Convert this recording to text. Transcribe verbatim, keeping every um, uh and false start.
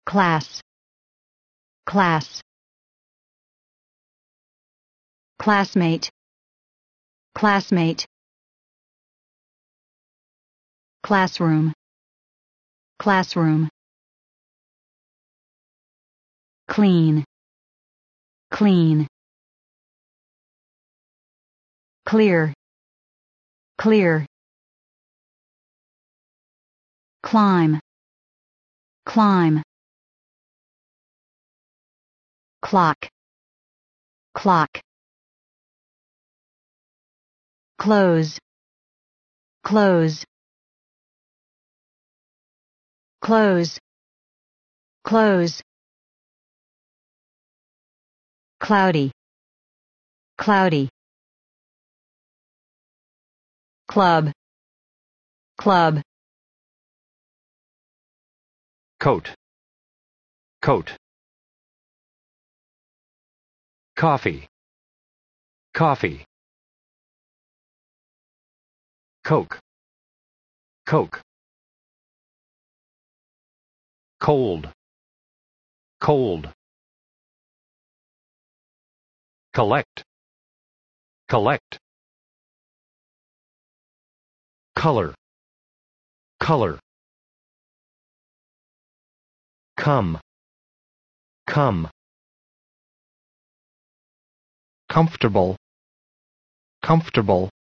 class, class, classmate, classmate, classroom, classroom, clean, clean, clear, clear, climb, climb, clock, clock, close, close, close, close, cloudy, cloudy, club, club, coat, coat, coffee, coffee, coke, coke, cold, cold, collect, collect, color, color, come, come, comfortable, comfortable,